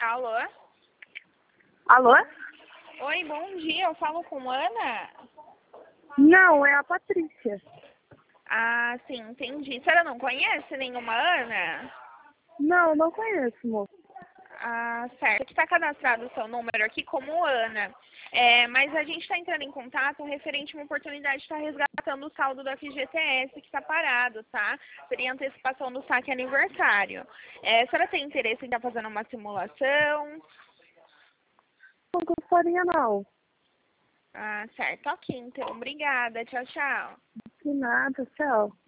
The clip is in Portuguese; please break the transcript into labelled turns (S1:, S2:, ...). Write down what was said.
S1: Alô?
S2: Alô?
S1: Oi, bom dia. Eu falo com Ana?
S2: Não, é a Patrícia.
S1: Ah, sim, entendi. A senhora não conhece nenhuma Ana?
S2: Não, não conheço, moço.
S1: Ah, certo. Aqui está cadastrado o seu número aqui como Ana. Mas a gente está entrando em contato referente a uma oportunidade de estar resgatando o saldo do FGTS que está parado, tá? Seria antecipação do saque aniversário. A senhora tem interesse em estar fazendo uma simulação?
S2: Não gostaria não.
S1: Ah, certo. Ok, então. Obrigada. Tchau, tchau.
S2: De nada, tchau.